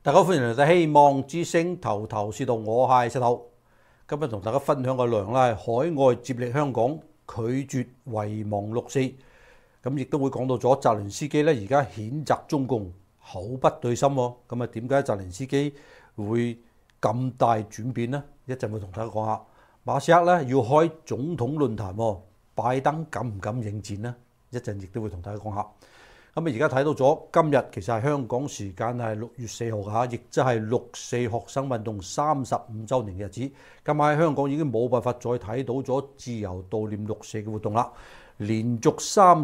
大家歡迎嚟到希望之聲頭頭是道，我係石頭。今日同大家分享嘅內容咧係海外接力香港拒絕遺忘六四，咁亦都會講到咗澤連斯基咧而家譴責中共口不對心喎。咁啊點解澤連斯基會咁大轉變呢？一陣會同大家講下。馬斯克咧要開總統論壇喎，拜登敢唔敢應戰呢？一陣亦都會同大家講下。咁啊，而家睇到咗今日其實係香港時間係6月4號嚇，亦即係六四學生運動35週年嘅日子。今晚喺香港已經冇辦法再睇到咗自由悼念六四嘅活動啦。連續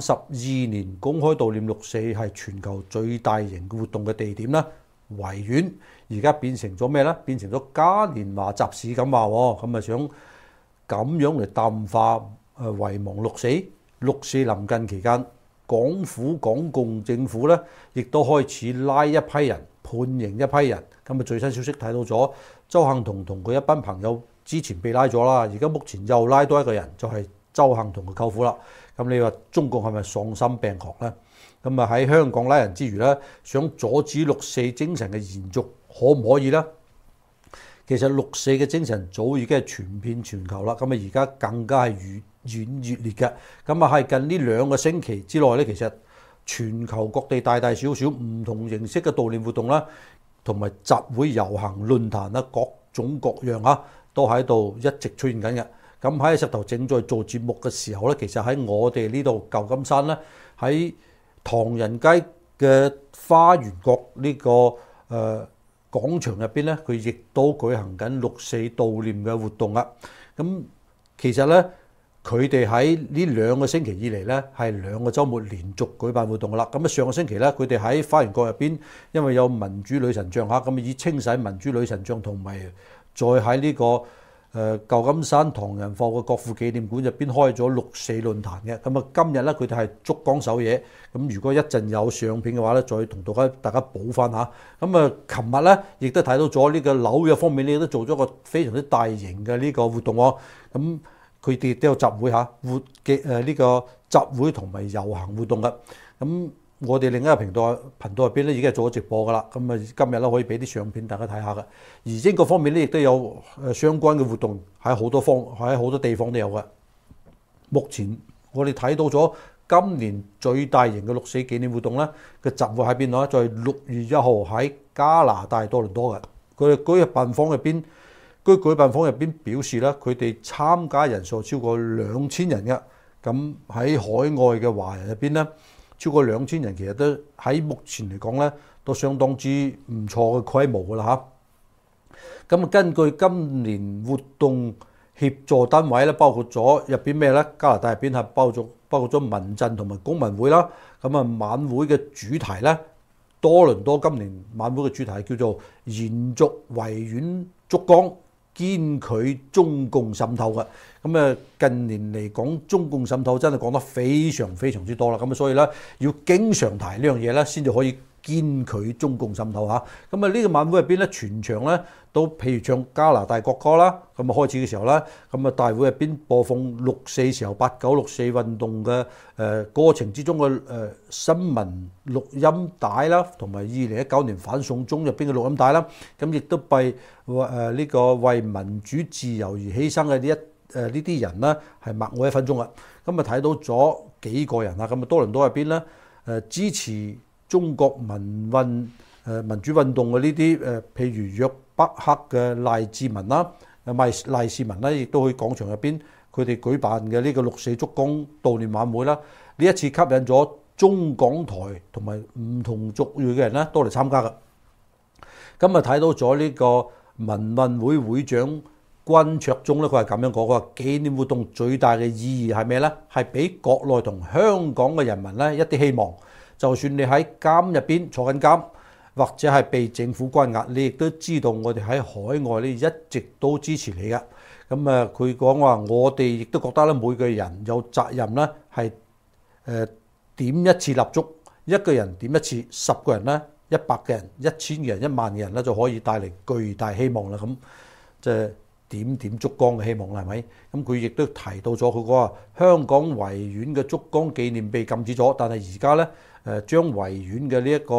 32年公開悼念六四係全球最大型嘅活動嘅地點啦，維園而家變成咗咩呢？變成咗嘉年華集市咁話喎，咁啊想咁樣嚟淡化遺忘六四。六四臨近期間，港府港共政府咧，亦都開始拉一批人，判刑一批人。咁啊，最新消息睇到咗，鄒幸彤同佢一班朋友之前被拉咗啦，而家目前又拉多一個人，就係鄒幸彤嘅舅父啦。咁你話中共係咪喪心病狂呢？咁啊喺香港拉人之餘咧，想阻止六四精神嘅延續，可唔可以呢？其實六四嘅精神早已經係傳遍全球啦，咁啊而家更加係越演越烈嘅。咁啊係近呢2個星期之內咧，其實全球各地大大小小唔同形式嘅悼念活動啦，同埋集會遊行論壇啦，各種各樣啊，都喺度一直出現緊嘅。咁喺石頭正在做節目嘅時候咧，其實喺我哋呢度舊金山咧，喺唐人街嘅花園角呢個廣場入邊咧，佢亦都舉行緊六四悼念嘅活動啊！咁其實咧，佢哋喺呢2個星期以嚟咧，係2個週末連續舉辦活動噶啦。咁啊，上個星期咧，佢哋喺花園角入邊，因為有民主女神像嚇，咁以清洗民主女神像同埋再喺呢個舊金山唐人課嘅國父紀念館入邊開咗六四論壇嘅。咁啊，今日咧佢哋係燭光守夜。咁如果一陣有相片嘅話咧，再同大家補翻下。咁啊，琴日咧亦都睇到咗呢個紐約方面咧，都做咗個非常之大型嘅呢個活動喎。咁佢哋都有集會嚇，呢個集會同埋遊行活動嘅。咁我哋另一個頻道入邊咧已經係做咗直播噶啦。咁啊，今日咧可以俾啲相片大家睇下嘅。而英國方面咧亦都有相關嘅活動，喺好多地方都有嘅。目前我哋睇到咗今年最大型嘅六四紀念活動咧嘅集會喺邊度咧？就係6月1號喺加拿大多倫多嘅。佢哋舉辦方入邊表示咧，佢哋參加人數超過2000人嘅。咁喺海外嘅華人入邊咧，超過2000人，其實都喺目前嚟講咧，都相當之唔錯嘅規模噶啦嚇。咁根據今年活動協助單位咧，包括咗入邊咩咧？加拿大入邊係包括咗民陣同埋公民會啦。咁啊，晚會嘅主題咧，多倫多今年晚會嘅主題叫做延續維園燭光，堅拒中共滲透嘅。咁啊，近年嚟講，中共滲透真係講得非常非常之多啦。咁啊，所以咧要經常提呢樣嘢咧，先至可以堅拒中共滲透嚇。咁啊，呢個晚會入邊咧，全場咧都譬如唱加拿大國歌啦。咁啊，開始嘅時候咧，咁啊，大會入邊播放六四時候89六四運動嘅過程之中嘅新聞錄音帶啦，同埋2019年反送中入邊嘅錄音帶啦。咁亦都被呢個為民主自由而犧牲嘅呢啲人呢，係默哀1分鐘啊！咁啊，睇到咗幾個人啊，咁啊，多倫多入邊咧支持中國民主運動嘅呢啲譬如約北克嘅賴志文啦，賴士文咧，亦都去廣場入邊佢哋舉辦嘅呢個六四燭光悼念晚會啦。呢一次吸引咗中港台同埋唔同族裔嘅人咧都嚟參加㗎。咁啊，睇到咗呢個民運會會長關焯中咧，佢係咁樣講，佢話紀念活動最大嘅意義係咩咧？係俾國內同香港嘅人民咧一啲希望。就算你喺監入邊坐緊監，或者係被政府關押，你亦都知道我哋喺海外咧一直都支持你嘅。咁啊，佢講話我哋亦都覺得咧，每個人有責任咧係點一次蠟燭，一個人點一次，10個人咧，100個人、1000個人、1萬個人咧就可以帶嚟巨大希望啦。咁即係點燭光嘅希望啦，係咪？咁佢亦都提到咗佢話香港維園嘅燭光紀念被禁止咗，但係而家咧將維園嘅呢一個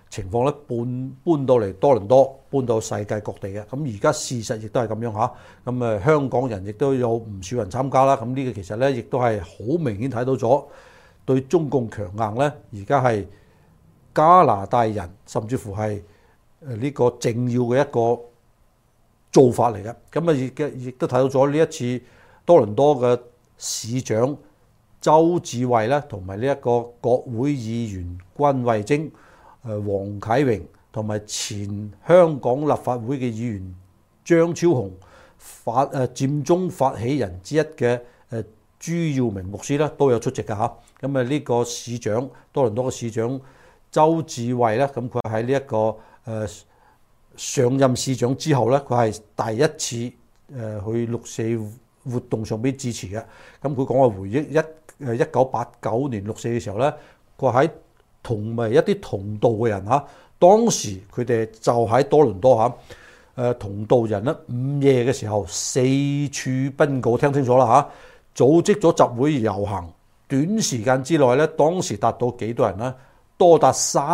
情況咧搬到嚟多倫多，搬到世界各地嘅。咁而家事實亦都係咁樣嚇。咁香港人亦都有唔少人參加啦。咁呢個其實咧亦都係好明顯睇到咗對中共強硬咧，而家係加拿大人甚至乎係呢個政要嘅一個做法嚟嘅。咁亦都睇到咗呢一次多倫多嘅市長周志偉咧，同埋呢一個國會議員關惠貞、黃啟榮同埋前香港立法會嘅議員張超雄佔中發起人之一嘅朱耀明牧師咧都有出席嘅嚇。咁呢個市長多倫多嘅市長周志偉咧，咁佢喺呢一個上任市長之後咧，佢係第一次去六四活動上邊支持嘅。咁佢講話回憶1989年六四嘅時候咧，佢喺同埋一啲同道嘅人嚇，當時佢哋就喺多倫多嚇，同道人咧午夜嘅時候四處奔告，聽清楚啦嚇，組織咗集會遊行，短時間之內咧，當時達到幾多人咧？多達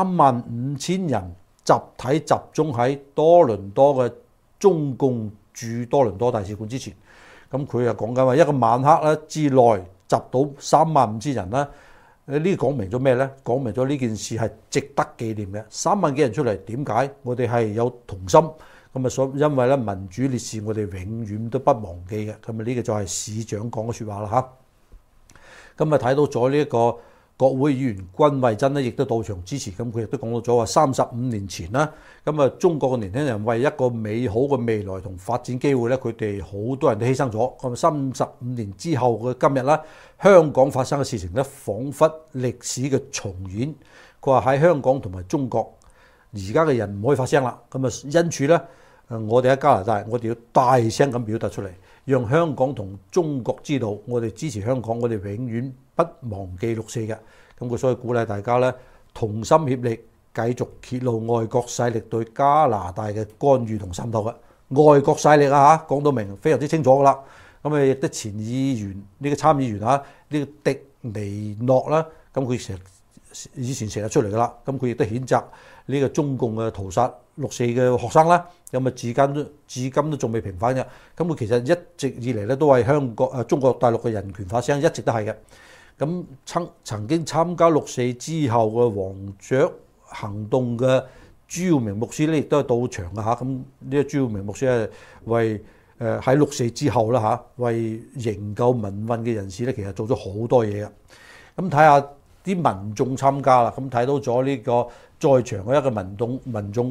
35000人集體集中喺多倫多嘅中共駐多倫多大使館之前。咁佢又講緊話一個晚黑咧之內集到35000人啦。呢講明咗咩呢？講明咗呢件事係值得紀念嘅。3萬幾人出嚟，點解？我哋係有同心。咁因為咧民主烈士，我哋永遠都不忘記嘅。咁呢個就係市長講嘅説話啦嚇。咁睇到咗呢一個國會議員關惠貞咧，亦都到場支持。咁佢亦都講到咗話35年前啦，中國嘅年輕人為一個美好嘅未來同發展機會咧，佢哋好多人都犧牲咗。咁35年之後嘅今日啦，香港發生嘅事情咧，彷彿歷史嘅重演。佢話喺香港同埋中國，而家嘅人唔可以發聲啦。因此咧，我哋喺加拿大，我哋要大聲咁表達出嚟，讓香港同中國知道，我哋支持香港，我哋永遠不忘記六四嘅。咁佢所以鼓勵大家咧，同心協力，繼續揭露外國勢力對加拿大嘅干預同滲透嘅。外國勢力啊嚇，講到明非常之清楚噶啦。咁亦都前議員呢個參議員啊，呢個迪尼諾啦，咁佢以前成日出嚟噶啦。咁佢亦都譴責呢個中共嘅屠殺六四嘅學生啦。咁至今都仲未平反嘅。咁佢其實一直以嚟咧都係中國大陸嘅人權發聲，一直都係嘅。咁曾經參加六四之後嘅黃雀行動嘅朱耀明牧師咧，亦都係到場嘅嚇。咁呢個朱耀明牧師係為喺六四之後啦嚇，為營救民運嘅人士咧，其實做咗好多嘢嘅。咁睇下啲民眾參加啦，咁睇到咗呢個在場嘅一個民眾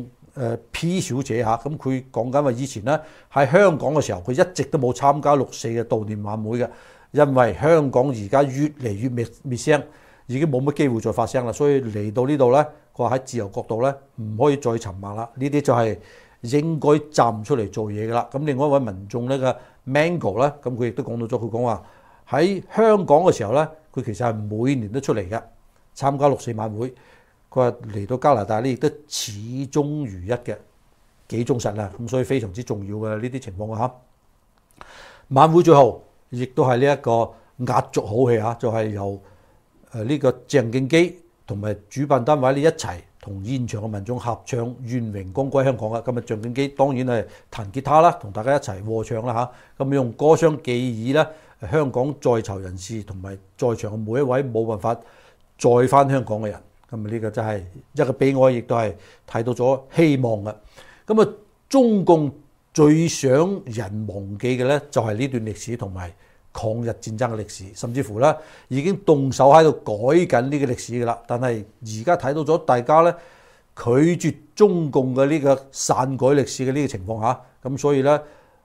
P 小姐嚇，咁佢講緊話以前咧喺香港嘅時候，佢一直都冇參加六四嘅悼念晚會嘅。因為香港而家越嚟越滅聲，已經冇乜機會再發聲啦，所以嚟到呢度呢，佢話喺自由角度呢，唔可以再沉默啦。呢啲就係應該站出嚟做嘢噶啦。咁另外一位民眾呢個 Mango 呢，咁佢亦都講到咗，佢講話喺香港嘅時候呢，佢其實係每年都出嚟嘅參加六四晚會。佢話嚟到加拿大呢，亦都始終如一嘅，幾忠實啦。咁所以非常之重要嘅呢啲情況啊嚇。晚會最後，亦都係呢一個壓軸好戲嚇，就係由呢個鄭敬基同埋主辦單位呢一齊同現場嘅民眾合唱《願榮光歸香港》嘅。今日鄭敬基當然係彈吉他啦，同大家一齊和唱啦嚇。咁用歌聲寄語咧，香港在囚人士同埋在場嘅每一位冇辦法再返香港嘅人。咁呢個真係一個悲哀，亦都係睇到咗希望嘅。咁中共最想人忘記嘅咧，就係呢段歷史同埋抗日戰爭嘅歷史，甚至乎咧已經動手喺度改緊呢個歷史㗎啦。但係而家睇到咗大家咧拒絕中共嘅呢個篡改歷史嘅呢個情況下，咁所以咧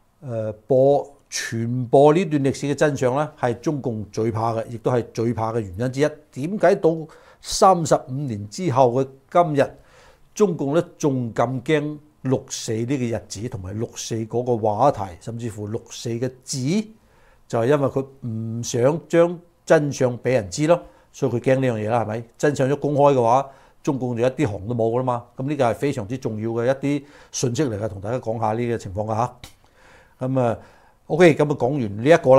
傳播呢段歷史嘅真相咧，係中共最怕嘅，亦都係最怕嘅原因之一。點解到35年之後嘅今日，中共咧仲咁驚六四呢個日子同埋六四嗰個話題，甚至乎六四嘅字，就係因為佢唔想將真相俾人知咯，所以佢驚呢樣嘢啦，係咪？真相一公開嘅話，中共就一啲行都冇噶啦嘛。咁呢個係非常之重要嘅一啲訊息嚟嘅，同大家講下呢個情況㗎嚇。咁OK，咁講完呢一個啦。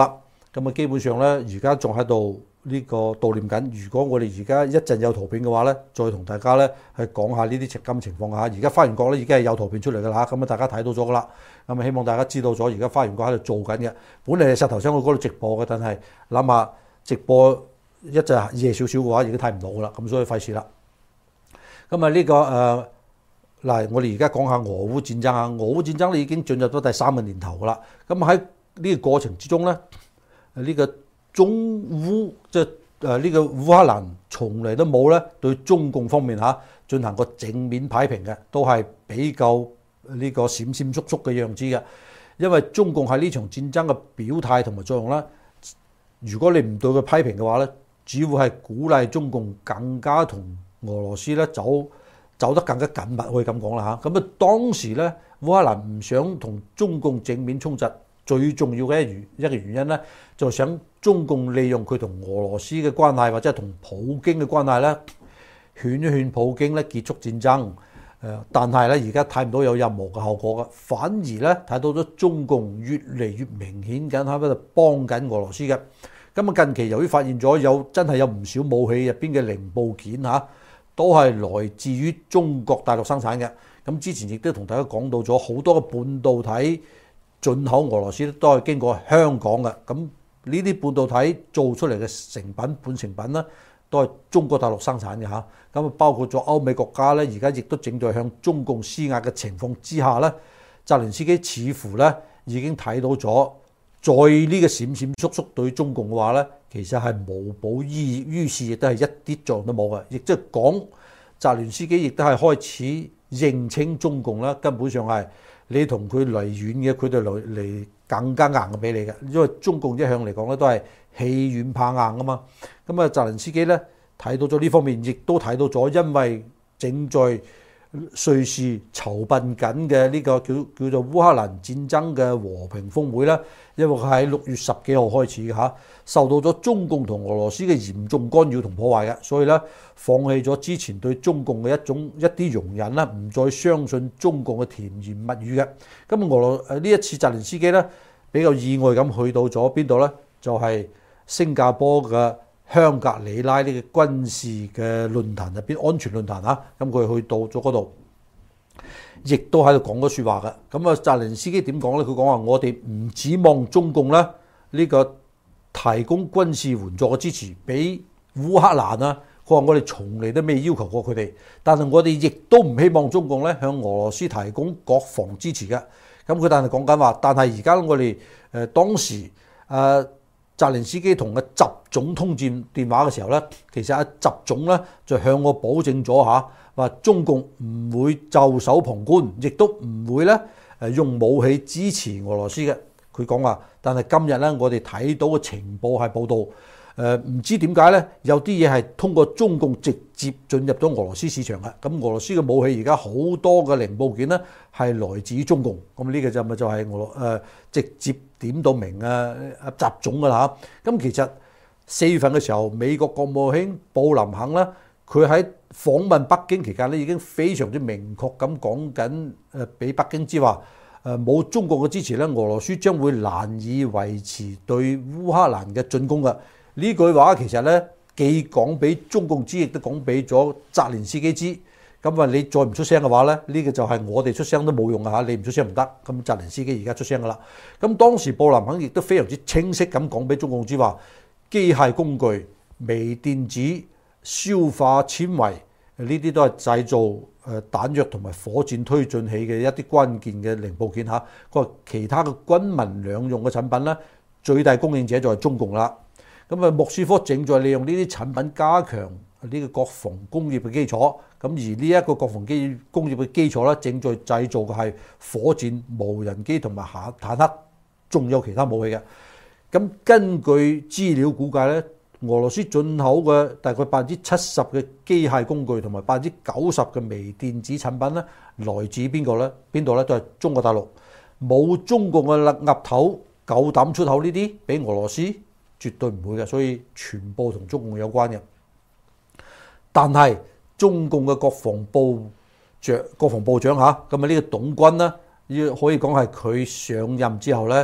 咁啊基本上咧而家仲喺度呢個悼念緊。如果我哋而家一陣有圖片嘅話咧，再同大家咧去講下呢啲咁情況嚇。而家花園國咧已經係有圖片出嚟㗎啦，咁啊大家睇到咗㗎啦。咁啊希望大家知道咗，而家花園國喺度做緊嘅。本嚟係石頭山嗰度直播嘅，但係諗下直播一陣夜少少嘅話，已經睇唔到㗎啦，咁所以費事啦。咁啊呢個嗱，我哋而家講下俄烏戰爭啊。俄烏戰爭咧已經進入咗第3個年頭㗎啦。咁喺呢個過程之中咧，呢個中烏即係呢個烏克蘭從嚟都冇咧對中共方面進行過正面批評嘅，都係比較呢個閃閃縮縮嘅樣子嘅。因為中共喺呢場戰爭嘅表態同埋作用咧，如果你唔對佢批評嘅話咧，只會係鼓勵中共更加同俄羅斯咧走得更加緊密，可以咁講啦嚇。咁啊當時咧烏克蘭唔想同中共正面衝突，最重要嘅一個原因咧，就想中共利用佢同俄羅斯嘅關係或者係同普京嘅關係咧，勸一勸普京咧結束戰爭。但係咧而家睇唔到有任何嘅後果嘅，反而咧睇到咗中共越嚟越明顯緊喺度幫緊俄羅斯嘅。咁啊近期由於發現咗真係有唔少武器入邊嘅零部件都係來自於中國大陸生產嘅。咁之前亦都同大家講到咗好多嘅半導體進口俄羅斯都係經過香港嘅。咁呢啲半導體做出嚟嘅成品半成品咧，都係中國大陸生產嘅嚇。咁啊包括咗歐美國家咧，而家亦都正在向中共施壓嘅情況之下咧，澤連斯基似乎咧已經睇到咗，在呢個閃閃縮縮對中共嘅話咧，其實係無補於事，亦都係一啲作用都冇嘅。亦即係講，澤連斯基亦都係開始認清中共啦，根本上係你同佢離遠嘅，佢哋嚟更加硬嘅俾你嘅。因為中共一向嚟講咧都係欺軟怕硬啊嘛。咁啊澤連斯基咧睇到咗呢方面，亦都睇到咗，因為正在瑞士籌備緊嘅呢個叫做烏克蘭戰爭嘅和平峰會啦，因為佢喺6月10幾號開始嘅受到咗中共同俄羅斯嘅嚴重干擾同破壞嘅，所以咧放棄咗之前對中共嘅一啲容忍啦，唔再相信中共嘅甜言蜜語嘅。咁呢一次澤連斯基咧比較意外咁去到咗邊度咧？就係新加坡嘅香格里拉呢個軍事嘅論壇入邊，安全論壇咁佢去到咗嗰度，亦都喺度講咗説話嘅。咁啊，澤連斯基點講咧？佢講話我哋唔指望中共咧呢個提供軍事援助嘅支持俾烏克蘭啊。佢話我哋從嚟都未要求過佢哋，但係我哋亦都唔希望中共咧向俄羅斯提供國防支持嘅。咁佢但係講緊話，但係而家我哋當時澤連斯基同阿習總通電話嘅時候咧，其實阿習總咧就向我保證咗話中共唔會袖手旁觀，亦都唔會咧用武器支持俄羅斯嘅。佢講話，但係今日咧我哋睇到嘅情報係報道，唔知點解咧有啲嘢係通過中共直接進入咗俄羅斯市場嘅。咁俄羅斯嘅武器而家好多嘅零部件咧係來自於中共。咁呢個就係直接點到明習總㗎啦嚇。咁其實4月份嘅時候，美國國務卿布林肯咧，佢喺訪問北京期間咧已經非常之明確咁講緊，俾北京知話冇中國嘅支持咧，俄羅斯將會難以維持對烏克蘭嘅進攻嘅。呢句話其實咧既講俾中共知，亦都講俾咗澤連斯基知。咁啊，你再唔出聲嘅話咧，呢個就係我哋出聲都冇用嘅嚇，你唔出聲唔得。咁澤連斯基而家出聲噶啦。咁當時布林肯亦都非常之清晰咁講俾中共知話，機械工具、微電子、消化纖維呢啲都係製造彈藥同埋火箭推進器嘅一啲關鍵嘅零部件嚇。佢話其他嘅軍民兩用嘅產品咧，最大供應者就係中共啦。咁啊，莫斯科正在利用呢啲產品加強呢個國防工業嘅基礎。咁而呢一個國防工業嘅基礎咧，正在製造嘅係火箭、無人機同埋坦克，仲有其他武器嘅。咁根據資料估計咧，俄羅斯進口嘅大概70%嘅機械工具同埋90%嘅微電子產品咧，來自邊個咧？邊度咧？都係中國大陸。冇中國嘅岌頭夠膽出口呢啲俾俄羅斯，絕對唔會嘅。所以全部同中共有關嘅。但係中共嘅國防部長咁啊呢個董軍咧，可以講係佢上任之後咧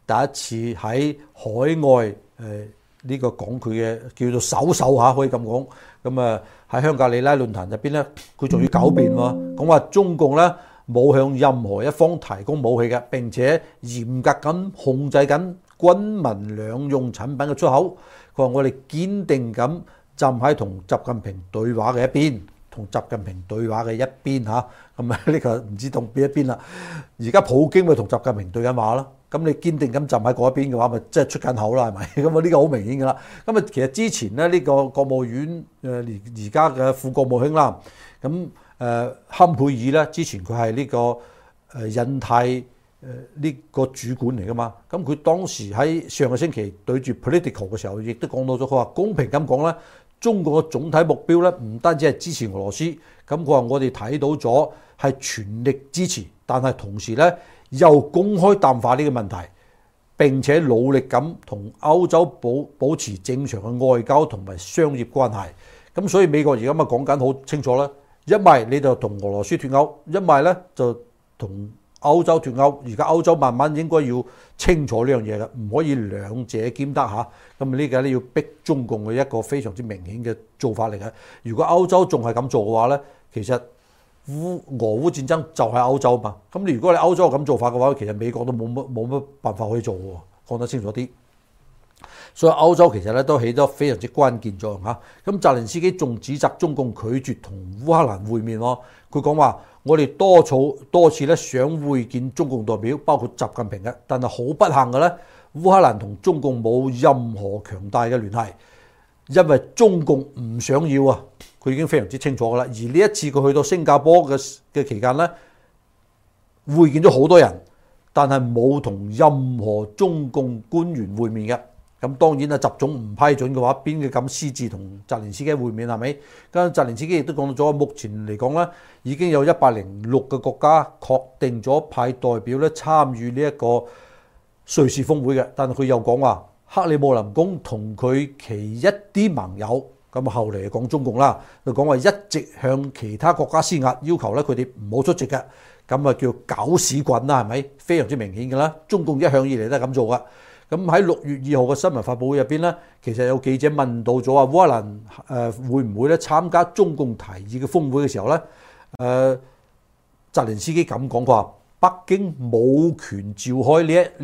第一次喺海外呢個講佢嘅叫做首秀嚇，可以咁講。咁喺香格里拉論壇入邊咧，佢仲要狡辯喎，講話中共咧冇向任何一方提供武器嘅，並且嚴格咁控制緊軍民兩用產品嘅出口。佢話我哋堅定咁站喺同習近平對話嘅一邊，同習近平對話嘅一邊嚇。咁呢個唔知同邊一邊啦。而家普京咪同習近平對緊話咯。咁你堅定咁站喺嗰一邊嘅話，咪即係出緊口啦，係咪？咁呢個好明顯㗎啦。咁其實之前咧，呢個國務院而家嘅副國務卿啦，咁坎佩爾咧，之前佢係呢個印太呢個主管嚟㗎嘛。咁佢當時喺上個星期對住 Political 嘅時候，亦都講到咗，佢話公平咁講咧，中國嘅總體目標咧，唔單止係支持俄羅斯，咁佢話我哋睇到咗係全力支持，但係同時咧，又公開淡化呢個問題，並且努力咁同歐洲保持正常嘅外交同埋商業關係。咁所以美國而家咪講緊好清楚啦，一係你就同俄羅斯脫鈎，一係咧就同歐洲脫鈎。而家歐洲慢慢應該要清楚呢樣嘢啦，唔可以兩者兼得嚇。咁呢個咧要逼中共嘅一個非常之明顯嘅做法嚟嘅。如果歐洲仲係咁做嘅話咧，其實俄烏戰爭就係歐洲嘛，咁你如果你歐洲咁做法嘅話，其實美國都冇乜辦法可以做喎，講得清楚啲。所以歐洲其實咧都起咗非常之關鍵作用嚇。咁澤連斯基仲指責中共拒絕同烏克蘭會面喎，佢講話我哋多次咧想會見中共代表，包括習近平嘅，但係好不幸嘅咧，烏克蘭同中共冇任何強大嘅聯繫。因為中共唔想要啊，佢已經非常之清楚噶啦。而呢一次佢去到新加坡嘅期間咧，會見咗好多人，但係冇同任何中共官員會面嘅。咁當然啊，習總唔批准嘅話，邊個敢私自同澤連斯基會面係咪？咁澤連斯基亦都講到咗，目前嚟講咧，已經有106個國家確定咗派代表咧參與呢一個瑞士峰會嘅。但係佢又講話，克里姆林宮同佢其一啲盟友，咁後嚟講中共啦，就講話一直向其他國家施壓，要求咧佢哋唔好出席嘅，咁啊叫搞屎棍啦，係咪？非常之明顯嘅啦，中共一向以嚟都係咁做噶。咁喺6月2號嘅新聞發佈會入邊咧，其實有記者問到咗話烏克蘭會唔會咧參加中共提議嘅峰會嘅時候咧，澤連斯基咁講，佢話北京冇權召開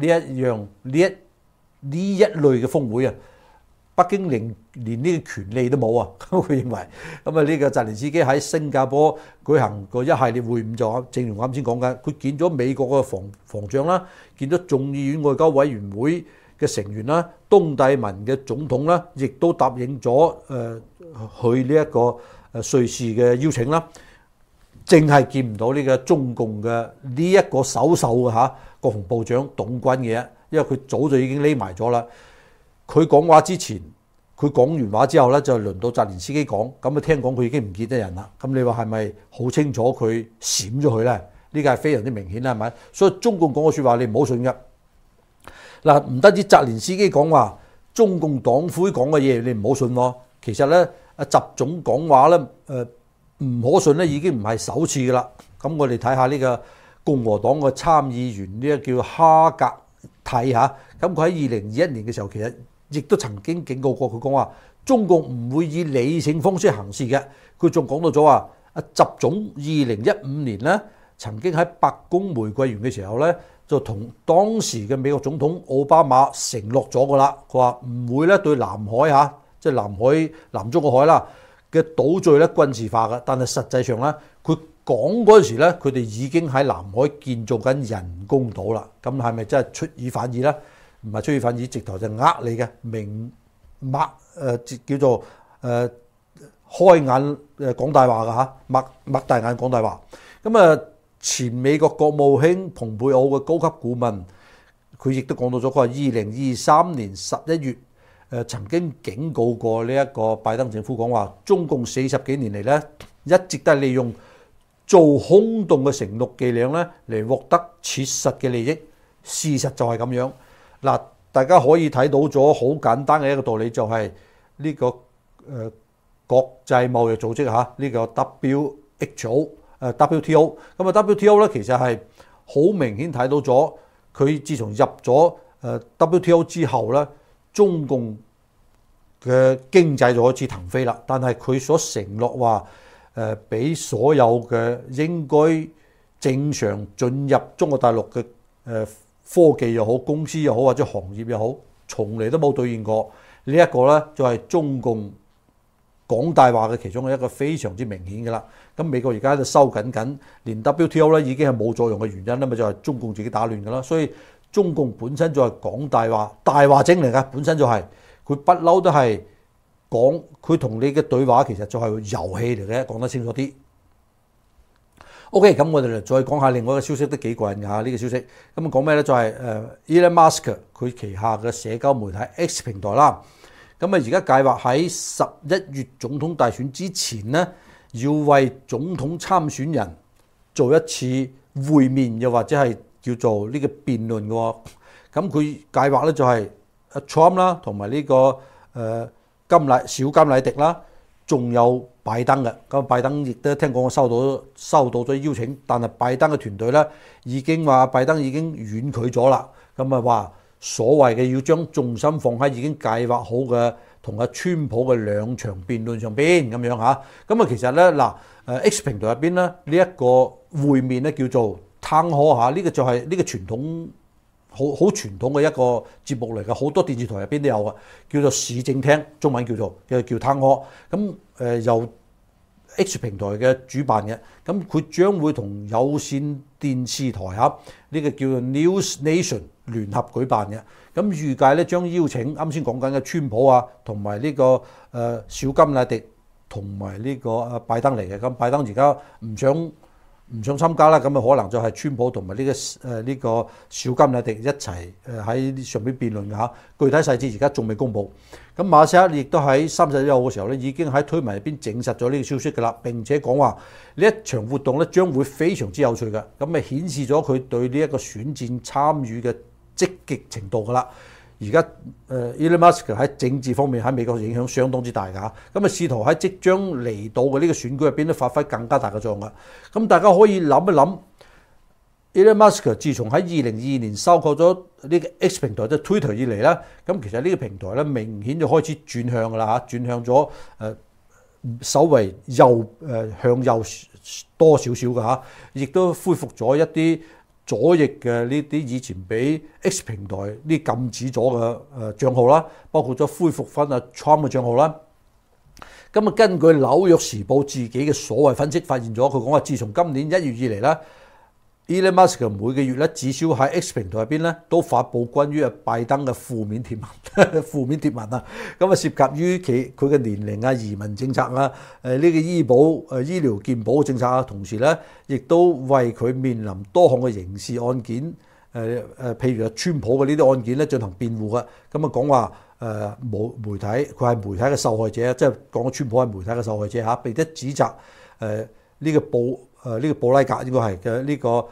呢一類嘅峰會啊，北京連呢個權利都冇啊！佢認為咁啊，呢個澤連斯基喺新加坡舉行個一系列會晤，就正如我啱先講緊，佢見咗美國嘅防長啦，見咗眾議院外交委員會嘅成員啦，東帝汶嘅總統啦，亦都答應咗去呢一個瑞士嘅邀請啦，淨係見唔到呢個中共嘅呢一個首秀嘅嚇國防部長董軍嘅。因為佢早就已經匿埋咗啦。佢講話之前，佢講完話之後咧，就輪到澤連斯基講。咁啊，聽講佢已經唔見得人啦。咁你話係咪好清楚佢閃咗佢咧？呢個係非常之明顯啦，係咪？所以中共講嘅説話你唔好信㗎。嗱，唔單止澤連斯基講話，中共黨魁講嘅嘢你唔好信喎。其實咧，阿習總講話咧，唔可信咧，已經唔係首次㗎啦。咁我哋睇下呢個共和黨嘅參議員呢個叫哈格睇下，咁佢喺2021年嘅時候，其實亦都曾經警告過，佢講話中共唔會以理性方式行事嘅。佢仲講到咗話，阿習總2015年咧，曾經喺白宮玫瑰園嘅時候咧，就同當時嘅美國總統奧巴馬承諾咗噶啦，佢話唔會咧對南海嚇，即係南中國海啦嘅島嶼咧軍事化嘅。但係實際上咧，佢講嗰陣時咧，佢哋已經喺南海建造緊人工島啦。咁係咪真係出爾反爾咧？唔係出爾反爾，直頭就呃你嘅，明擘叫做開眼講大話嘅嚇，擘大眼講大話。咁啊，前美國國務卿蓬佩奧嘅高級顧問，佢亦都講到咗，佢話2023年11月曾經警告過呢一個拜登政府，講話中共40幾年嚟咧，一直都係利用做空洞嘅承諾伎倆咧嚟獲得切實嘅利益。事實就係咁樣。嗱，大家可以睇到咗好簡單嘅一個道理，就係呢個國際貿易組織嚇，呢個 WTO。咁啊 WTO 咧，其實係好明顯睇到咗，佢自從入咗 WTO 之後咧，中共嘅經濟就開始騰飛啦。但係佢所承諾話俾所有嘅應該正常進入中國大陸嘅科技又好、公司又好或者行業又好，從嚟都冇兌現過。呢一個咧就係中共講大話嘅其中一個非常之明顯嘅啦。咁美國而家喺度收緊，連 WTO 咧已經係冇作用嘅原因咧，咪就係中共自己打亂㗎啦。所以中共本身就係講大話，大話精嚟㗎，本身就係佢不嬲都係講，佢同你嘅對話其實就係遊戲嚟嘅，講得清楚啲。OK， 咁我哋嚟再講下另外一個消息，都幾過癮㗎呢個消息。咁講咩咧？就係Elon Musk 佢旗下嘅社交媒體 X 平台啦。咁而家計劃喺11月總統大選之前咧，要為總統參選人做一次會面，又或者係叫做呢個辯論嘅。咁佢計劃咧就係 Trump 啦，同埋呢個小甘迺迪啦，仲有拜登嘅。咁拜登亦都聽講我收到咗邀請，但係拜登嘅團隊咧已經話拜登已經婉拒咗啦。咁啊話所謂嘅要將重心放喺已經計劃好嘅同阿川普嘅兩場辯論上邊咁樣嚇。咁啊其實咧X 平台入邊咧呢一個會面咧叫做 Town Hall 嚇，呢個就係呢個傳統好傳統嘅一個節目嚟嘅，好多電視台入邊都有嘅，叫做市政廳，中文叫 Town Hall。咁由 X 平台嘅主辦嘅，咁佢將會同有線電視台嚇呢個叫做 News Nation 聯合舉辦嘅。咁預計咧將邀請啱先講緊嘅川普啊，同埋呢個小甘迺迪同埋呢個拜登嚟嘅。咁拜登而家唔想參加啦，咁啊可能就係川普同埋呢個小甘迺迪一齊喺上邊辯論嘅嚇。具體細節而家仲未公布。咁馬斯克亦都喺31號嘅時候咧，已經喺推文入邊證實咗呢個消息㗎啦。並且講話呢一場活動咧將會非常之有趣嘅，咁咪顯示咗佢對呢一個選戰參與嘅積極程度㗎啦。而家Elon Musk 喺政治方面喺美國影響相當之大㗎，咁啊試圖喺即將嚟到嘅呢個選舉入邊咧發揮更加大嘅作用㗎。咁大家可以諗一諗，Elon Musk 自從喺2022年收購咗呢個 X 平台即係 Twitter 以嚟咧，咁其實呢個平台咧明顯就開始轉向㗎啦嚇，轉向咗稍為向右多少少㗎嚇，亦都恢復咗一啲左翼嘅呢啲以前俾 X 平台呢禁止咗嘅帳號啦，包括咗恢復翻阿 Trump 嘅帳號啦。咁啊，根據紐約時報自己嘅所謂分析，發現咗佢講話，自從今年1月以嚟咧，Elon Musk 每個月咧至少喺 X 平台入邊咧都發布關於拜登嘅負面貼文啊。咁啊，涉及於佢嘅年齡啊、移民政策啊、呢個醫療健保政策啊，同時咧亦都為佢面臨多項嘅刑事案件，譬如川普嘅呢啲案件咧進行辯護嘅。咁啊講話媒體佢係媒體嘅受害者，即係講川普係媒體嘅受害者嚇，並且指責呢個布拉格應該係嘅呢個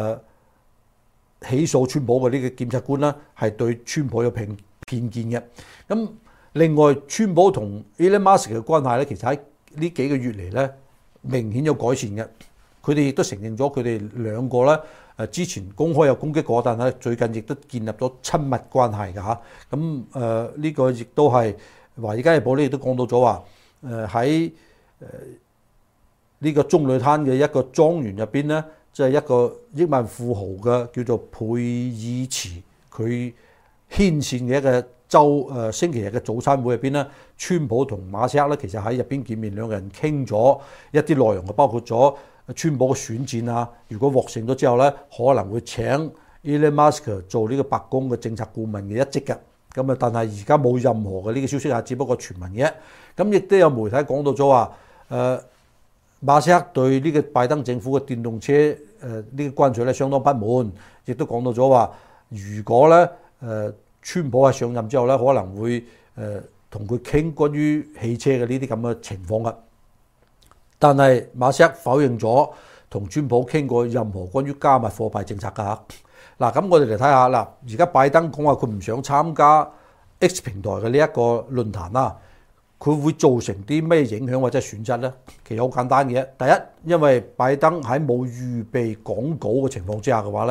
起訴川普嘅呢個檢察官啦，係對川普有偏見嘅。咁另外，川普同 Elon Musk 嘅關係咧，其實喺呢幾個月嚟咧明顯有改善嘅。佢哋亦都承認咗佢哋兩個咧之前公開有攻擊過，但係最近亦都建立咗親密關係嘅嚇。咁呢個亦都係華爾街日報咧亦都講到咗話喺呢個棕櫚灘嘅一個莊園入邊咧，即係一個億萬富豪嘅叫做佩爾茨，佢牽線嘅一個星期日嘅早餐會入邊咧，川普同馬斯克咧其實喺入邊見面，兩個人傾咗一啲內容，包括咗川普嘅選戰啊，如果獲勝咗之後咧，可能會請 Elon Musk 做呢個白宮嘅政策顧問嘅一職嘅。咁啊，但係而家冇任何嘅呢個消息啊，只不過傳聞嘅。咁亦都有媒體講到咗話馬斯克對呢個拜登政府嘅電動車呢個關稅咧相當不滿，亦都講到咗話，如果咧川普喺上任之後咧，可能會同佢傾關於汽車嘅呢啲咁嘅情況嘅。但係馬斯克否認咗同川普傾過任何關於加密貨幣政策㗎嚇。嗱，咁我哋嚟睇下嗱，而家拜登講話佢唔想參加 X 平台嘅呢一個論壇啦。佢會造成啲咩影響或者損失呢？其實好簡單嘅，第一，因為拜登喺冇預備講稿嘅情況之下嘅話呢，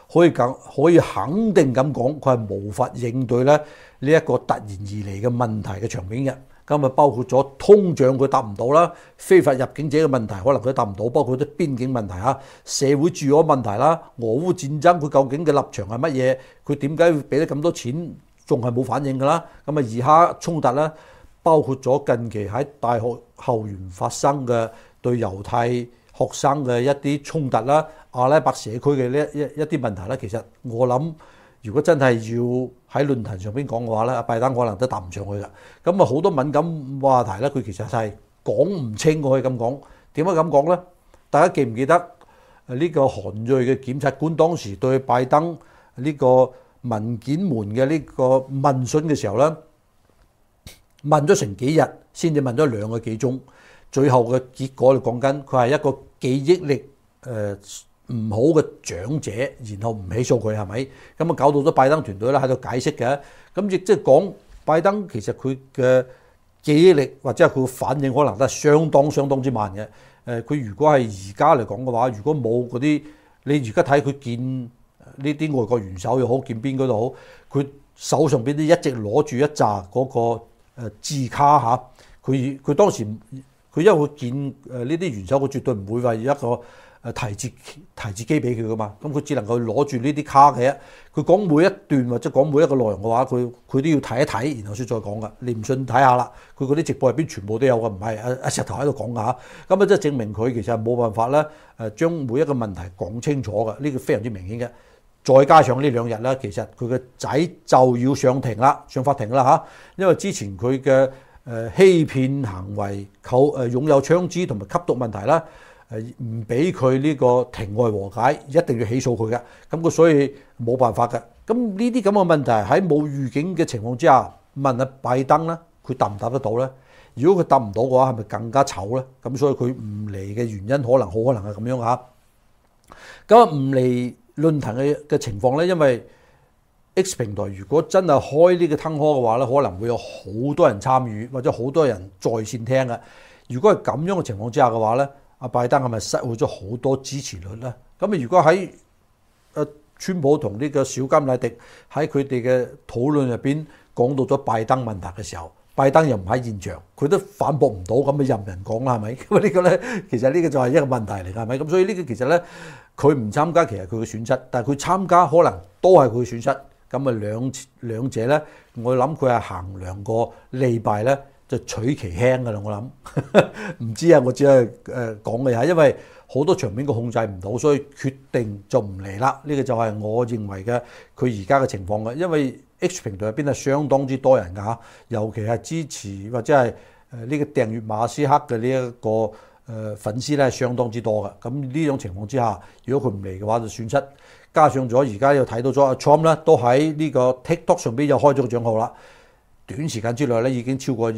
可以肯定咁講，佢係無法應對咧呢一個突然而嚟嘅問題嘅場面嘅。咁啊，包括咗通脹佢答唔到啦，非法入境者嘅問題可能佢答唔到，包括啲邊境問題嚇、社會住屋問題啦、俄烏戰爭佢究竟嘅立場係乜嘢？佢點解會俾得咁多錢，仲係冇反應㗎啦？咁啊，以哈衝突啦，包括咗近期喺大學校園發生嘅對猶太學生嘅一啲衝突啦、阿拉伯社區嘅呢一啲問題啦，其實我諗，如果真係要喺論壇上邊講嘅話咧，阿拜登可能都答唔上去㗎。咁啊，好多敏感話題咧，佢其實係講唔清，我可以咁講。點解咁講咧？大家記唔記得呢個韓裔嘅檢察官當時對拜登呢個文件門嘅呢個問訊嘅時候咧，問咗成幾日，先至問咗2個幾鐘，最後嘅結果你講緊佢係一個記憶力唔好嘅長者，然後唔起訴佢係咪？咁啊，搞到咗拜登團隊咧喺度解釋嘅。咁亦即係講拜登其實佢嘅記憶力或者係佢嘅反應可能都係相當之慢嘅。佢如果係而家嚟講嘅話，如果冇嗰啲，你而家睇佢見呢啲外國元首又好，見邊個都好，佢手上邊都一直攞住一紮嗰個字卡嚇。佢當時佢因為佢見呢啲元首，佢絕對唔會話一個提字機俾佢噶嘛，咁佢只能夠攞住呢啲卡嘅。佢講每一段或者講每一個內容嘅話，佢都要睇一睇，然後先再講噶。你唔信睇下啦，佢嗰啲直播入邊全部都有嘅，唔係阿石頭喺度講噶嚇。咁啊，即係證明佢其實係冇辦法咧將每一個問題講清楚嘅，呢個非常之明顯嘅。再加上呢2日咧，其實佢嘅仔就要上法庭啦嚇，因為之前佢嘅欺騙行為、擁有槍支同埋吸毒問題啦。唔俾佢呢個庭外和解，一定要起訴佢嘅。咁佢所以冇辦法嘅。咁呢啲咁嘅問題喺冇預警嘅情況之下，問阿拜登咧，佢答唔答得到咧？如果佢答唔到嘅話，係咪更加醜咧？咁所以佢唔嚟嘅原因好可能係咁樣嚇。咁啊，唔嚟論壇嘅情況咧，因為 X 平台如果真係開呢個燈科嘅話咧，可能會有好多人參與，或者好多人在線聽嘅。如果係咁樣嘅情況之下嘅話咧，阿拜登係咪失去咗好多支持率咧？咁啊，如果喺川普同呢個小甘迺迪喺佢哋嘅討論入邊講到咗拜登問題嘅時候，拜登又唔喺現場，佢都反駁唔到，咁啊任人講啦，係咪？咁呢個咧，其實呢個就係一個問題嚟㗎，係咪？咁所以呢個其實咧，佢唔參加其實佢嘅損失，但係佢參加可能都係佢嘅損失。咁啊兩者咧，我諗佢係衡量過利弊咧，就取其輕㗎啦，我諗唔知啊，我只係講嘅嚇，因為好多場面佢控制唔到，所以決定就唔嚟啦。呢個就係我認為嘅佢而家嘅情況嘅，因為 X 平台入邊係相當之多人㗎嚇，尤其係支持或者係呢個訂閱馬斯克嘅呢一個粉絲咧，係相當之多嘅。咁呢種情況之下，如果佢唔嚟嘅話，就損失。加上咗而家又睇到咗阿 Trump 咧，都喺呢個 TikTok 上邊又開咗個帳號啦。短時間之內咧，已經超過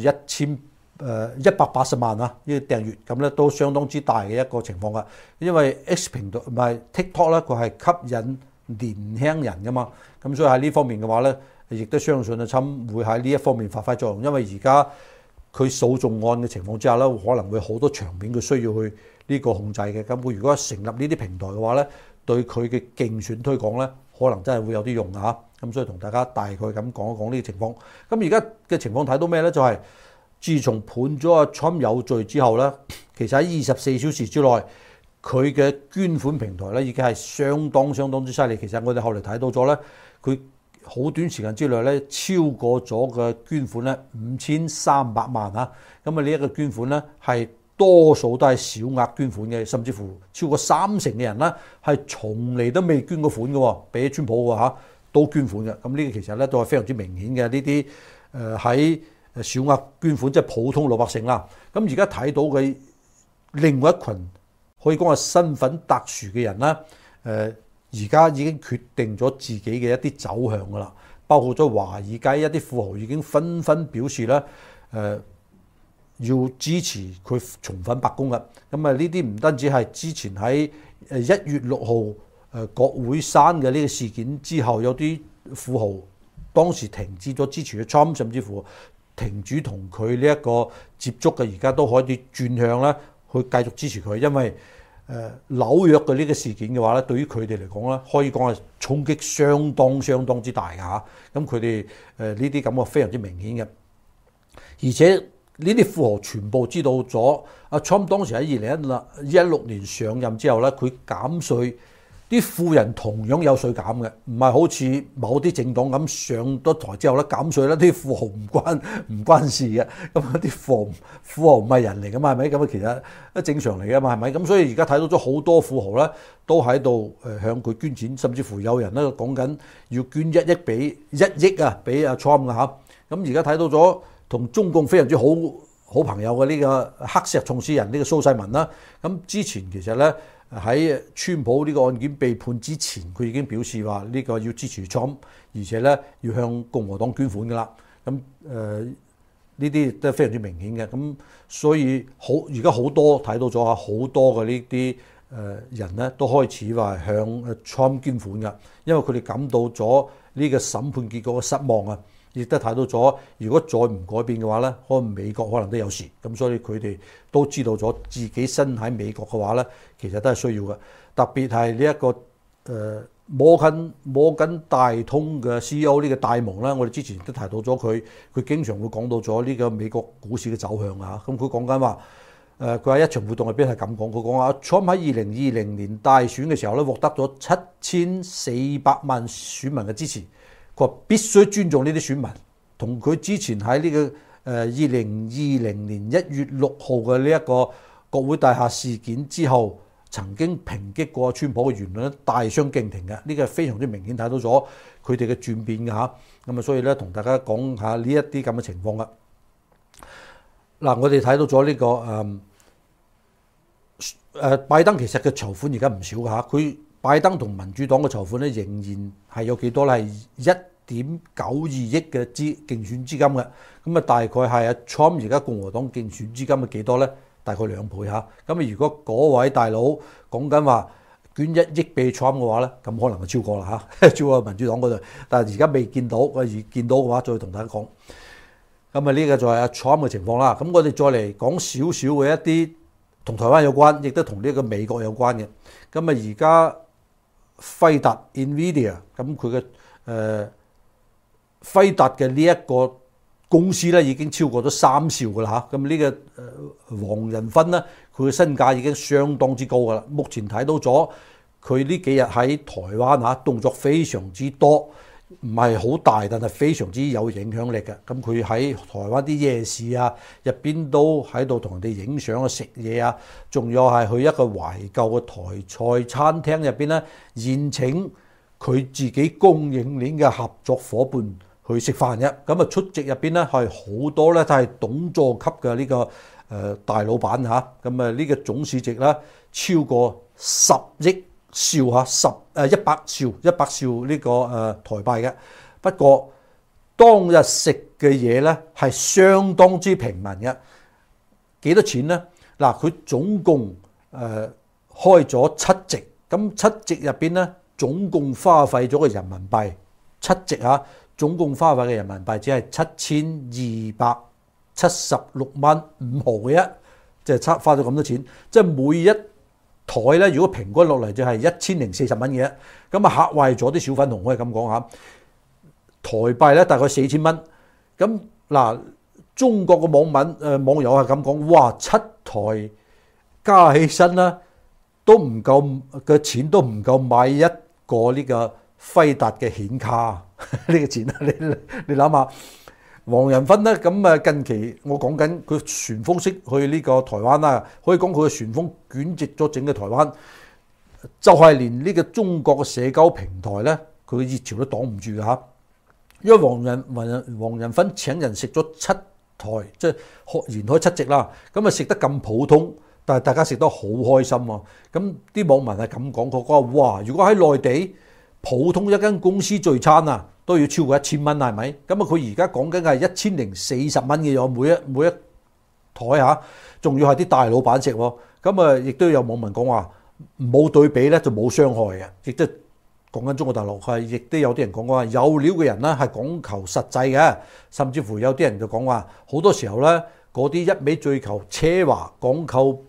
180萬啦呢個訂閱，咁咧都相當之大嘅一個情況㗎。因為 X 平台唔係 TikTok 咧，佢係吸引年輕人㗎嘛，咁所以喺呢方面嘅話咧，亦都相信阿侵會喺呢一方面發揮作用。因為而家佢訴訟案嘅情況之下咧，可能會好多場面佢需要去呢個控制嘅。咁佢如果成立呢啲平台嘅話咧，對佢嘅競選推廣咧，可能真係會有啲用㗎嚇。咁所以同大家大概咁講一講呢個情況。咁而家嘅情況睇到咩咧？就係自從判咗阿 Trump 有罪之後咧，其實喺24小時之內，佢嘅捐款平台咧已經係相當之犀利。其實我哋後嚟睇到咗咧，佢好短時間之內咧超過咗嘅捐款咧5300萬啊！咁啊呢一個捐款咧係多數都係小額捐款嘅，甚至乎超過30%嘅人咧係從嚟都未捐過款嘅，俾川普嘅嚇都捐款嘅。咁呢個其實咧都係非常之明顯嘅呢啲喺小額捐款，即係普通老百姓啦。咁而家睇到嘅另外一群可以講係身份特殊嘅人啦，而家已經決定咗自己嘅一啲走向噶啦，包括咗華爾街一啲富豪已經紛紛表示咧，要支持佢重返白宮嘅。咁啊，呢啲唔單止係之前喺1月6號國會山嘅呢個事件之後，有啲富豪當時停止咗支持嘅 Trump， 甚至乎停止同佢呢一個接觸嘅，而家都可以轉向咧去繼續支持佢，因為紐約嘅呢個事件嘅話咧，對於佢哋嚟講咧，可以講係衝擊相當之大㗎嚇。咁佢哋呢啲感覺非常之明顯嘅，而且呢啲富豪全部知道咗阿 Trump 當時喺2016年上任之後咧，佢減稅。啲富人同樣有稅減嘅，唔係好似某啲政黨咁上咗台之後咧減稅咧，啲富豪唔關事嘅。咁啲富豪唔係人嚟噶嘛，係咪？咁其實都正常嚟噶嘛，係咪？咁所以而家睇到咗好多富豪咧，都喺度向佢捐錢，甚至乎有人咧講緊要捐1億啊，俾阿 Trump 嘅嚇。咁而家睇到咗同中共非常之好朋友嘅呢個黑石創始人呢個蘇世民啦。咁之前其實咧。喺川普呢個案件被判之前，佢已經表示話呢個要支持 Trump， 而且咧要向共和黨捐款㗎啦。咁呢啲都係非常之明顯嘅。咁所以而家好多睇到咗啊，好多嘅呢啲人咧都開始話向 Trump 捐款㗎，因為佢哋感到咗呢個審判結果嘅失望啊。亦都睇到咗，如果再唔改變嘅話咧，可能美國可能都有事。咁所以佢哋都知道咗自己身喺美國嘅話咧，其實都係需要嘅。特別係呢一個摩根大通嘅 CEO 呢個戴蒙啦，我哋之前都提到咗佢經常會講到咗呢個美國股市嘅走向啊。咁佢講緊話，佢喺一場活動入邊係咁講，佢講話 Trump 喺2020年大選嘅時候咧，獲得咗7400萬選民嘅支持。佢話必須尊重呢啲選民，同佢之前喺呢個2020年1月6號嘅呢一個國會大廈事件之後，曾經抨擊過川普嘅言論大相徑庭嘅，呢個係非常之明顯睇到咗佢哋嘅轉變嘅嚇。咁啊，所以咧同大家講下呢一啲咁嘅情況啦。嗱，我哋睇到咗呢個拜登其實嘅籌款而家唔少嘅嚇，佢拜登同民主黨嘅籌款咧仍然係有幾多咧？係1.92億嘅競選資金嘅，咁啊大概係阿 Trump 而家共和黨競選資金嘅幾多咧？大概2倍嚇。咁如果嗰位大佬講緊話捐1億俾 Trump 嘅話咧，咁可能就超過啦嚇，超過民主黨嗰度。但係而家未見到，而見到嘅話再同大家講。咁啊呢個就係阿 Trump 嘅情況啦。咁我哋再嚟講少少嘅一啲同台灣有關，亦都同呢個美國有關嘅。咁啊而家輝達 NVIDIA 咁佢嘅輝達嘅呢一個公司咧已經超過咗3兆噶啦嚇。咁呢個黃仁勳咧，佢嘅身價已經相當之高噶啦。目前睇到咗佢呢幾日喺台灣嚇動作非常之多，唔係好大，但係非常之有影響力嘅。咁佢喺台灣啲夜市啊入邊都喺度同人哋影相啊、食嘢啊，仲有係去一個懷舊嘅台菜餐廳入邊咧，宴請佢自己供應鏈嘅合作伙伴去食飯嘅。咁啊出席入邊咧係好多咧，都係董座級嘅呢個大老闆嚇。咁啊呢個總市值咧超過10億兆嚇100兆呢個台幣嘅。不過當日食嘅嘢咧係相當之平民嘅。幾多錢咧？嗱，佢總共開咗7席，咁7席入邊咧總共花費咗嘅人民幣7席嚇，總共花費嘅人民幣只係7276蚊5毫嘅啫，即係花咗咁多錢，即係每一台咧，如果平均落嚟就係1040蚊嘅，咁啊嚇壞咗啲小粉紅，可以咁講嚇。台幣咧大概4000蚊，咁嗱，中國嘅網友係咁講，哇，7台加起身啦，都唔夠嘅錢，都唔夠買一個呢個輝達嘅顯卡呢個錢啊！你諗下，黃仁勳咧咁啊，近期我講緊佢旋風式去呢個台灣啦，可以講佢嘅旋風捲席咗整個台灣，就係連呢個中國嘅社交平台咧，佢嘅熱潮都擋唔住嘅嚇。因為黃仁勳請人食咗7台，即係連開7席啦，咁啊食得咁普通，但係大家食得好開心喎。咁啲網民係咁講，佢講哇，如果喺內地普通一間公司聚餐啊，都要超過1000蚊，係咪？咁啊佢而家講緊係1040蚊嘅咗，每一台嚇，仲要係啲大老闆食喎。咁啊亦都有網民講話冇對比咧就冇傷害嘅，亦都講緊中國大陸係，亦都有啲人講話有料嘅人咧係講求實際嘅，甚至乎有啲人就講話好多時候咧嗰啲一味追求奢華、講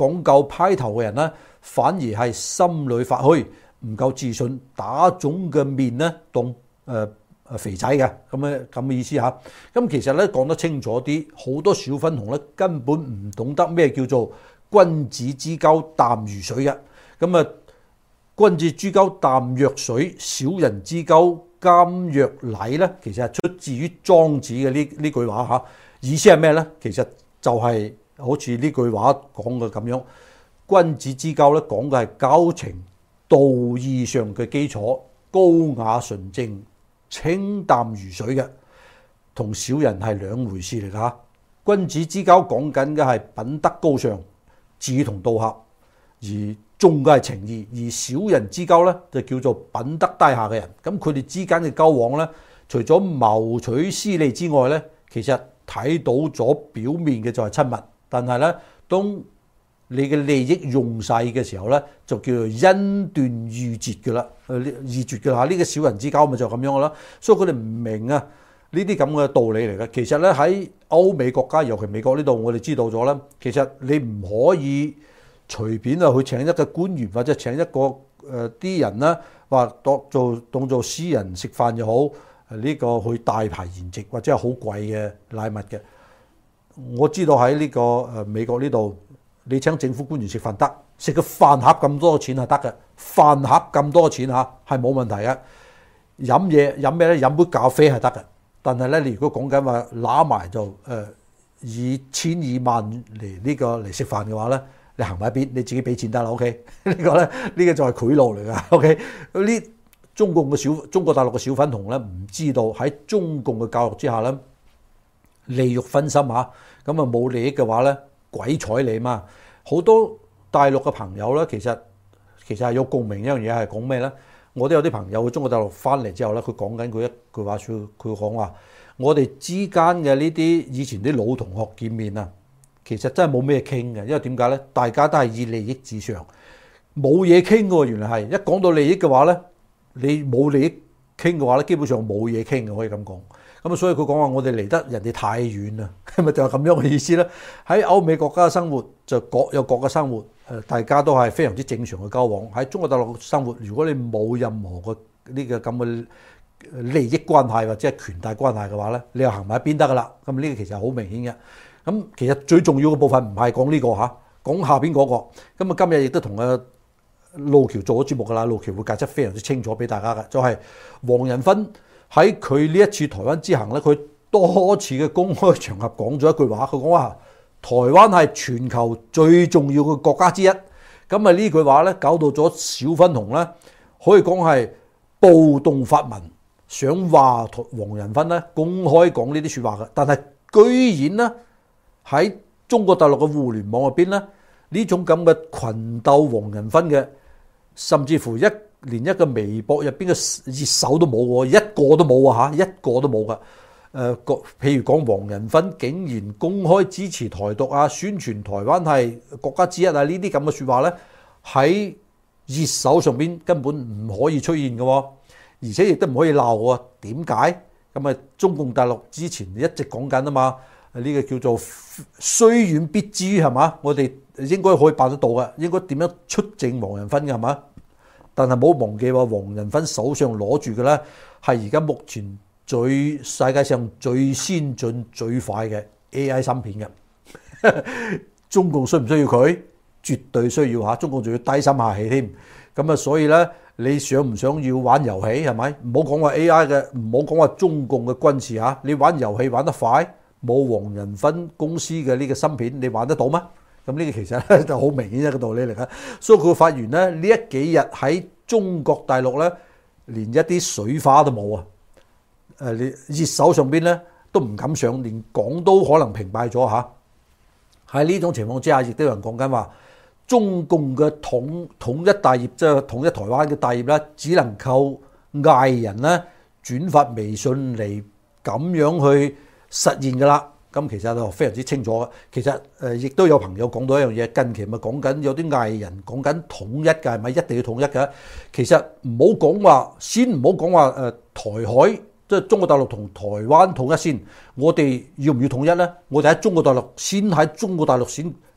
講究派頭嘅人咧，反而係心裏發虛，唔夠自信，打腫嘅面咧當肥仔嘅咁嘅意思嚇。咁其實咧講得清楚啲，好多小粉紅咧根本唔懂得咩叫做君子之交淡如水嘅。咁君子之交淡若水，小人之交甘若醴咧，其實係出自於莊子嘅呢句話嚇。意思係咩咧？其實就係好似呢句話講嘅咁樣，君子之交咧講嘅係交情道義上嘅基礎，高雅純正、清淡如水嘅，同小人係兩回事嚟㗎。君子之交講緊嘅係品德高尚、志同道合，而重嘅係情義；而小人之交咧就叫做品德低下嘅人。咁佢哋之間嘅交往咧，除咗謀取私利之外咧，其實睇到咗表面嘅就係親密，但係咧當你嘅利益用晒嘅時候咧，就叫做恩斷義絕嘅啦，義絕嘅嚇。呢個小人之交咪就咁樣嘅啦。所以佢哋唔明啊呢啲咁嘅道理嚟嘅。其實咧喺歐美國家，尤其美國呢度，我哋知道咗啦。其實你唔可以隨便去請一個官員或者請一個啲人啦，話當做私人食飯又好，呢個去大排筵席或者係好貴嘅禮物嘅。我知道喺呢個美國呢度，你請政府官員食飯得，食個飯盒咁多錢係得嘅，飯盒咁多錢嚇係冇問題嘅。飲咩咧？飲杯咖啡係得嘅。但係咧，你如果講緊話揦埋就以千二萬嚟食飯嘅話咧，你行埋一邊，你自己俾錢得啦。OK， 呢個就係賄賂嚟㗎。OK， 呢中國大陸嘅小粉紅咧，唔知道喺中共嘅教育之下咧，利欲分心嚇，咁冇利益嘅話咧，鬼睬你嘛！好多大陸嘅朋友咧，其實係有共鳴一樣嘢，係講咩咧？我都有啲朋友去中國大陸翻嚟之後咧，佢講緊佢一句話，佢講話：我哋之間嘅呢啲以前啲老同學見面啊，其實真係冇咩傾嘅，因為點解咧？大家都係以利益至上，冇嘢傾嘅喎。原來係一講到利益嘅話咧，你冇利益傾嘅話咧，基本上冇嘢傾嘅，可以咁講。咁所以佢講話我哋離得人哋太遠啦，係咪就係咁樣嘅意思咧？喺歐美國家嘅生活就各有各嘅生活，大家都係非常之正常嘅交往。喺中國大陸生活，如果你冇任何嘅呢個咁嘅利益關係或者係權大關係嘅話咧，你又行埋一邊得噶啦。咁呢個其實係好明顯嘅。咁其實最重要嘅部分唔係講呢個嚇，講下邊嗰個。咁今日亦都同路橋做咗節目噶啦，路橋會解釋非常之清楚俾大家嘅，就係黃仁勳。喺佢呢一次台灣之行咧，佢多次嘅公開場合講咗一句話，佢講話台灣係全球最重要嘅國家之一。咁呢句話咧，搞到咗小粉紅咧，可以講係暴動發文，想話黃仁勳咧公開講呢啲説話嘅。但係居然咧喺中國大陸嘅互聯網入邊咧，呢種咁嘅群鬥黃仁勳嘅，甚至乎連一個微博入邊嘅熱搜都冇喎，一個都冇啊嚇，一個都冇噶。譬如講黃仁勳竟然公開支持台獨啊，宣傳台灣係國家之一啊，呢啲咁嘅説話咧，喺熱搜上邊根本唔可以出現嘅喎，而且亦都唔可以鬧喎。點解？咁中共大陸之前一直講緊啊嘛，呢個叫做雖遠必誅係嘛？我哋應該可以辦得到嘅，應該點樣出征黃仁勳嘅係嘛？但係冇忘記話，黃仁勳手上攞住嘅咧係而家目前世界上最先進最快嘅 AI 芯片嘅。中共需唔需要佢？絕對需要嚇。中共仲要低聲下氣添。咁所以咧，你想唔想要玩遊戲係咪？唔好講話 AI 嘅，唔好講話中共嘅軍事嚇。你玩遊戲玩得快，冇黃仁勳公司嘅呢個芯片，你玩得到咩？咁呢個其實咧就好明顯一個道理嚟嘅，所以佢發現咧呢一幾日喺中國大陸咧，連一啲水花都冇啊！熱搜上邊咧都唔敢上，連講都可能屏蔽咗嚇。喺呢種情況之下，亦都有人講緊話，中共嘅統一大業，即係統一台灣嘅大業咧，只能靠嗌人咧轉發微信嚟咁樣去實現㗎啦。咁其實就非常之清楚嘅。其實亦都有朋友講到一樣嘢，近期咪講緊有啲藝人講緊統一嘅，係咪一定要統一嘅？其實唔好講話，先唔好講話台海，即係中國大陸同台灣統一先。我哋要唔要統一呢？我哋喺中國大陸先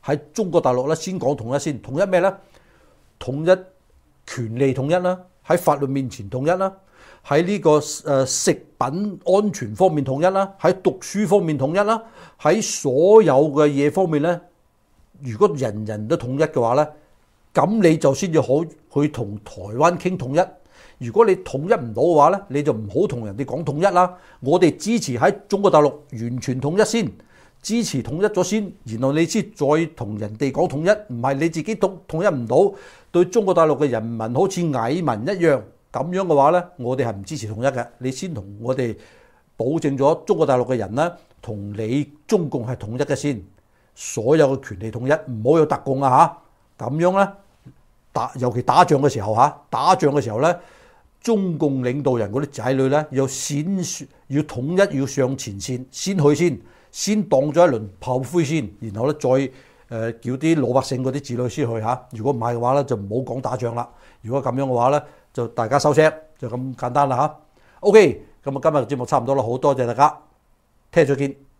喺中國大陸咧先講統一先，統一咩咧？統一權利統一啦，喺法律面前統一啦，喺呢個食品安全方面統一啦，喺讀書方面統一啦，喺所有嘅嘢方面咧，如果人人都統一嘅話咧，咁你就先至好去同台灣傾統一。如果你統一唔到嘅話咧，你就唔好同人哋講統一啦。我哋支持喺中國大陸完全統一先，支持統一咗先，然後你先再同人哋講統一，唔係你自己統一唔到，對中國大陸嘅人民好似蟻民一樣咁樣嘅話咧，我哋係唔支持統一嘅。你先同我哋保證咗中國大陸嘅人咧，同你中共係統一嘅先，所有嘅權利統一，唔好有特共啊嚇。咁樣咧尤其打仗嘅時候嚇，打仗嘅時候咧。中共領導人嗰啲仔女咧，要統一，要上前線，先當咗一輪炮灰先，然後咧再叫啲老百姓嗰啲子女先去嚇。如果唔係嘅話咧，就唔好講打仗啦。如果咁樣嘅話咧，就大家收聲，就咁簡單啦嚇。OK，咁啊今日嘅節目差唔多啦，好多謝大家，聽日再見。